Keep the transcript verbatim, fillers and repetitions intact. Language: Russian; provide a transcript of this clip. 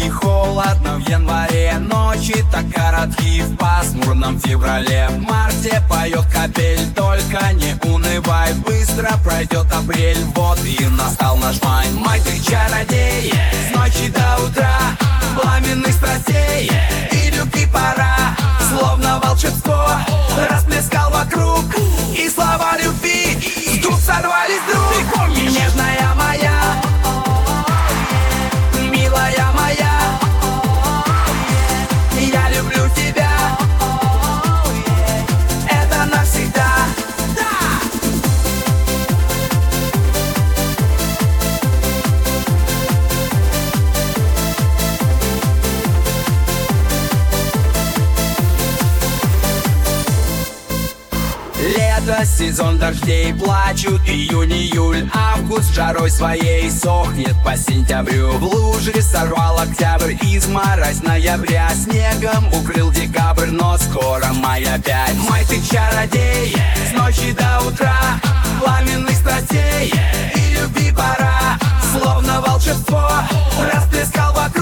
и холодно в январе. Ночи так коротки в пасмурном феврале. В марте поет капель, только не унывай. Быстро пройдет апрель, вот и настал наш май. Май, ты чародей, с ночи до утра, пламенных страстей и любви пора. Словно волшебство расплескал вокруг, и слова любви с губ сорвались вдруг. Нежная моя, милая моя, я люблю тебя, это навсегда. Лето, сезон дождей, плачут июнь-июль. Август жарой своей сохнет по сентябрю. В луже сорвал октябрь, изморозь ноября. Снегом укрыл декабрь, но скоро май опять. Май, ты чародей, с ночи до утра, пламенных страстей и любви пора. Словно волшебство расплескал вокруг,